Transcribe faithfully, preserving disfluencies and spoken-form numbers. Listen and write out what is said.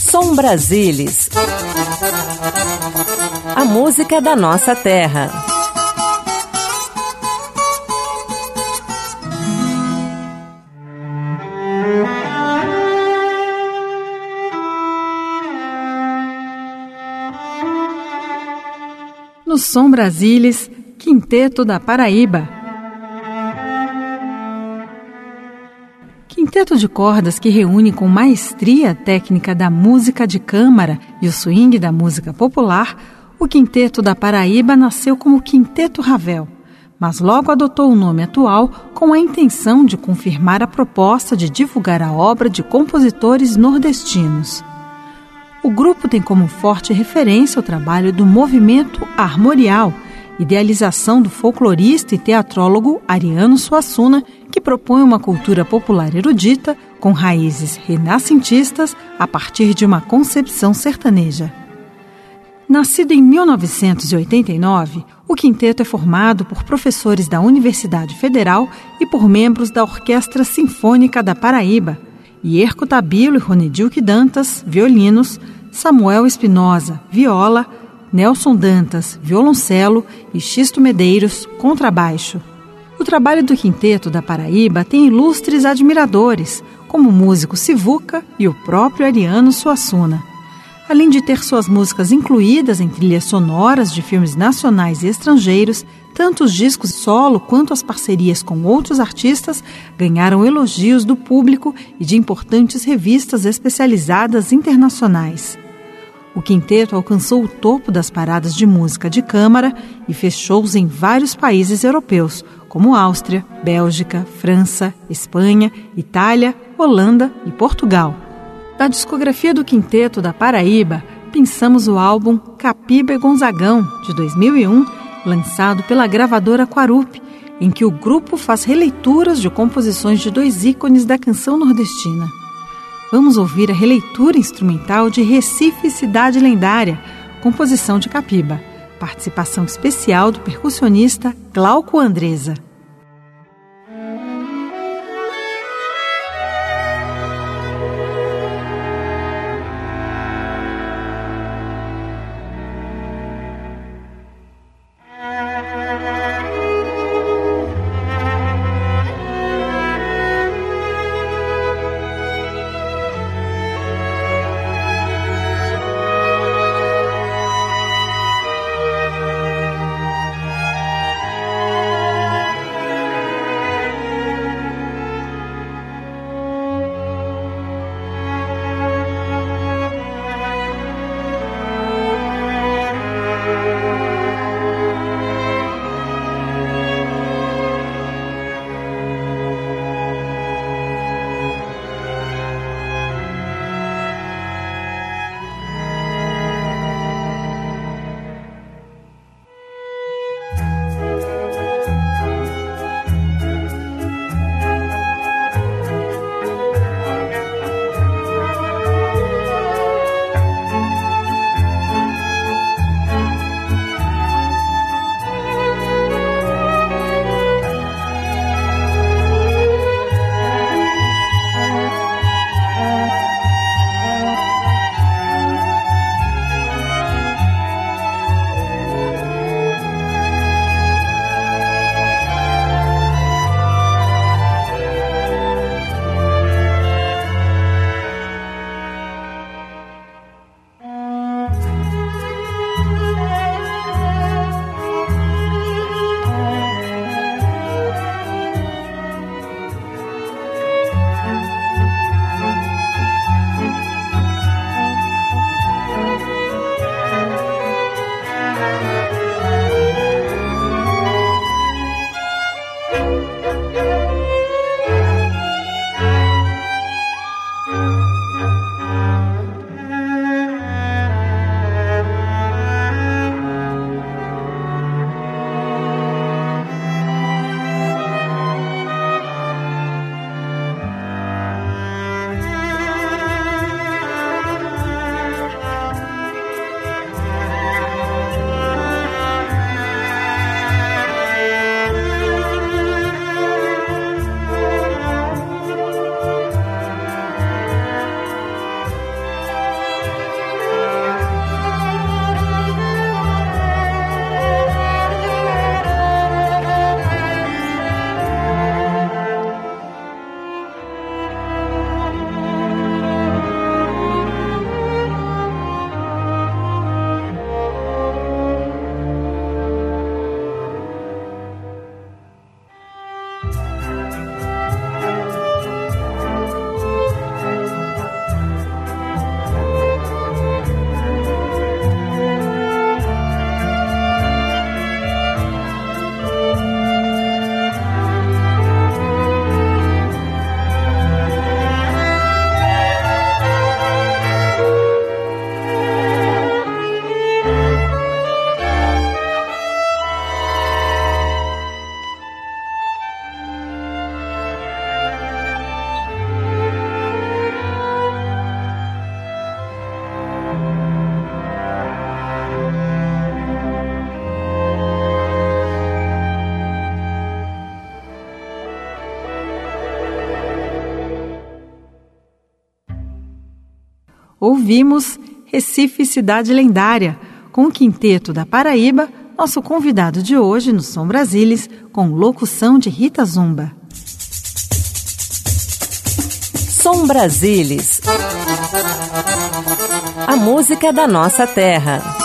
Som Brasilis. A música da nossa terra. No Som Brasilis, Quinteto da Paraíba. Quinteto de cordas que reúne com maestria a técnica da música de câmara e o swing da música popular, o Quinteto da Paraíba nasceu como Quinteto Ravel, mas logo adotou o nome atual com a intenção de confirmar a proposta de divulgar a obra de compositores nordestinos. O grupo tem como forte referência o trabalho do movimento armorial, idealização do folclorista e teatrólogo Ariano Suassuna, que propõe uma cultura popular erudita com raízes renascentistas a partir de uma concepção sertaneja. Nascido em mil novecentos e oitenta e nove, o quinteto é formado por professores da Universidade Federal e por membros da Orquestra Sinfônica da Paraíba, Ierco Tabilo e Ronedilque Dantas, violinos, Samuel Espinosa, viola, Nelson Dantas, violoncelo e Xisto Medeiros, contrabaixo. O trabalho do Quinteto da Paraíba tem ilustres admiradores, como o músico Sivuca e o próprio Ariano Suassuna. Além de ter suas músicas incluídas em trilhas sonoras de filmes nacionais e estrangeiros, tanto os discos solo quanto as parcerias com outros artistas ganharam elogios do público e de importantes revistas especializadas internacionais. O quinteto alcançou o topo das paradas de música de câmara e fez shows em vários países europeus, como Áustria, Bélgica, França, Espanha, Itália, Holanda e Portugal. Da discografia do Quinteto da Paraíba, pensamos o álbum Capiba e Gonzagão, de dois mil e um, lançado pela gravadora Quarup, em que o grupo faz releituras de composições de dois ícones da canção nordestina. Vamos ouvir a releitura instrumental de Recife Cidade Lendária, composição de Capiba, participação especial do percussionista Glauco Andresa. Ouvimos Recife Cidade Lendária, com o Quinteto da Paraíba, nosso convidado de hoje no Som Brasilis, com locução de Rita Zumba. Som Brasilis, a música da nossa terra.